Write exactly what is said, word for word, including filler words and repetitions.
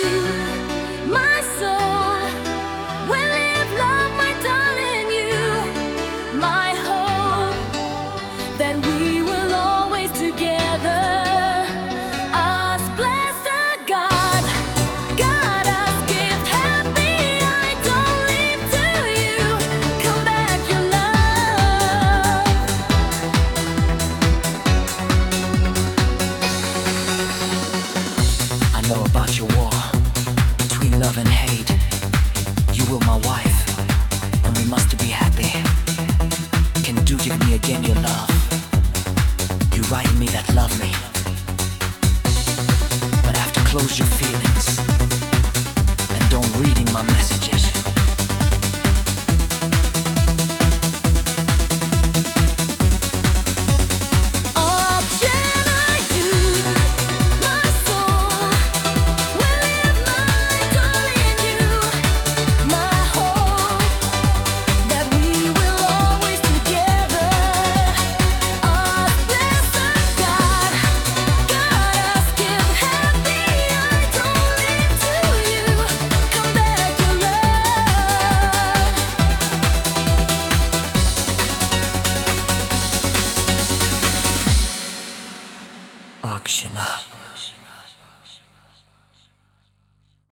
my soul. Will live love, my darling, you, my hope, that we will always together. Us blessed are God, God us gift happy. I don't live to you. Come back, your love. I know about your war between love and hate. You were my wife, and we must be happy. Can you give me again your love? You write me that love me, but have to close your feelings and don't reading my messages. Option are you, my soul. Will live, my darling, you, my hope, that we will always together. Us blessed are God, God us gift happy. I don't live to you. Come back, your love. Auction.